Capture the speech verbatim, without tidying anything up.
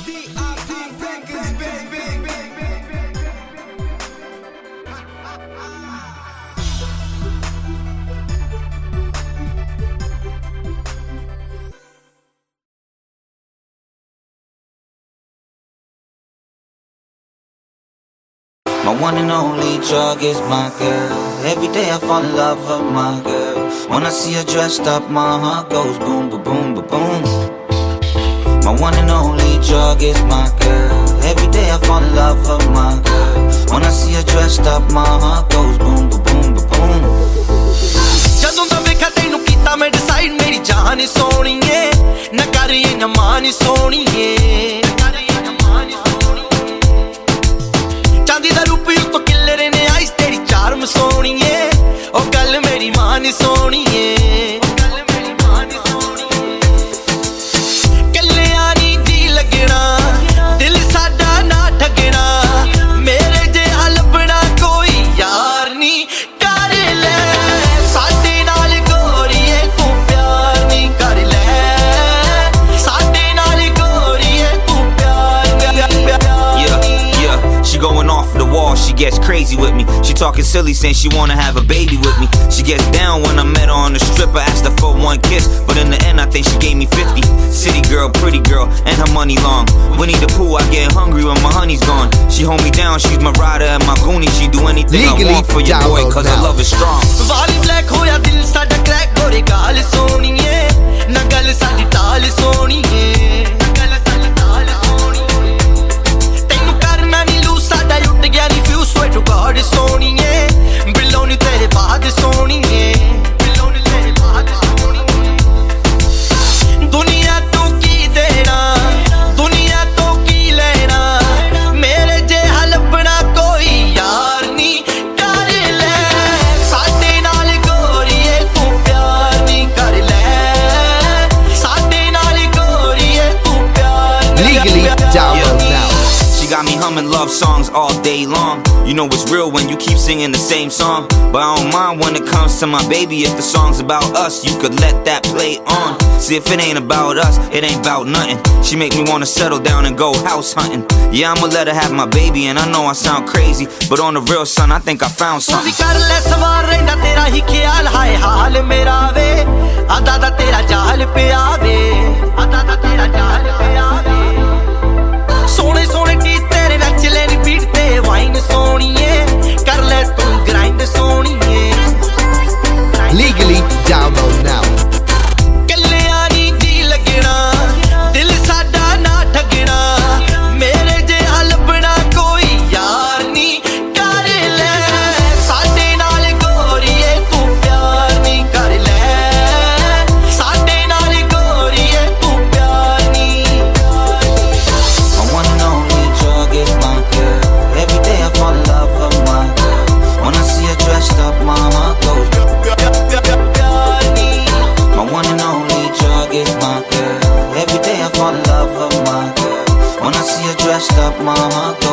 My one and only drug is my girl. Every day I fall in love with my girl. When I see her dressed up, my heart goes boom, ba boom, ba boom. My one and only drug is my girl. Every day I fall in love with my girl. When I see her dressed up, my heart goes boom, ba boom, ba boom. ਜਦੋਂ ਦਾ ਵੇਖਿਆ ਤੈਨੂੰ ਕੀਤਾ ਮੈਂ decide ਮੇਰੀ ਜਾਨ ਸੋਹਣੀਏ ਨਾ ਕਰ ਇਹ ਨਾ ਮਾਨ ਸੋਹਣੀਏ ਚਾਂਦੀ ਦਾ ਰੂਪ ਉੱਤੋਂ ਕਿੱਲਰੇ ਨੇ ਆਈਸ ਤੇਰੀ ਚਾਰਮ ਸੋਹਣੀਏ ਉਹ ਗੱਲ ਮੇਰੀ ਮਾਨ ਸੋਹਣੀਏ ਉਹ ਗੱਲ ਮੇਰੀ ਮਾਨ ਸੋਹਣੀਏ ਕੱਲਿਆਂ ਨੀ ਜੀ ਲੱਗਣਾ ਦਿਲ ਸਾਡਾ ਨਾ ਠੱਗਣਾ ਮੇਰੇ ਜਿਹਾ ਲੱਭਣਾ ਕੋਈ ਯਾਰ ਨੀ ਕਰ ਲੈ ਸਾਡੇ ਨਾਲ ਗੋਰੀਏ ਤੂੰ ਪਿਆਰ ਨੀ ਕਰ ਲੈ ਸਾਡੇ ਨਾਲ ਗੋਰੀਏ ਤੂੰ ਪਿਆਰ ਨੀ She going off the wall, she gets crazy with me. She talking silly saying she wanna have a baby with me. She gets down when I met her on the strip. I asked her for one kiss, but in the end I think she gave me fifty. City girl, pretty girl, and her money long. Winnie the Pooh, I get hungry when my honey's gone. She hold me down, she's my rider and my goonie. She do anything Legally I want for your boy, cause her love is strong. Vali black hoya dil sada crack gore gaal soniye na gal sadi taal soniye swear to God soniye below ni tere baad soniye below ni tere baad soniye duniya to ki dena duniya to ki lena mere jeha labna koi yaar ni kar le sade naal goriye tu pyar ni kar le sade naal goriye tu pyar Legally download now. She got me humming love songs all day long. You know it's real when you keep singing the same song. But I don't mind when it comes to my baby. If the song's about us, you could let that play on. See, if it ain't about us, it ain't about nothing. She make me wanna settle down and go house hunting. Yeah, I'ma let her have my baby, and I know I sound crazy, but on the real, son, I think I found something. Kar le sawar rehna tera hi khayal hai haal mera ve ada da tera jaal pe aave ada da tera jaal pe aave sone sone teeth tere nach le ni beat te wine soniye kar le tu grind soniye Legally download now. ਕੱਲਿਆਂ ਨੀ ਜੀ ਲੱਗਣਾ ਦਿਲ ਸਾਡਾ ਨਾ ਠੱਗਣਾ ਮੇਰੇ ਜਿਹਾ ਲੱਭਣਾ ਕੋਈ ਯਾਰ ਨੀ ਕਰ ਲੈ ਸਾਡੇ ਨਾਲ ਗੋਰੀਏ ਤੂੰ ਪਿਆਰ ਨੀ ਕਰ ਲੈ ਸਾਡੇ ਨਾਲ ਗੋਰੀਏ ਤੂੰ ਪਿਆਰ ਨੀ My one and only drug is my girl. Every day I fall in love with my girl. When I see her dressed up, my heart goes. My one and only drug is my girl. Every day I fall in love with my girl. When I see her dressed up, my heart goes.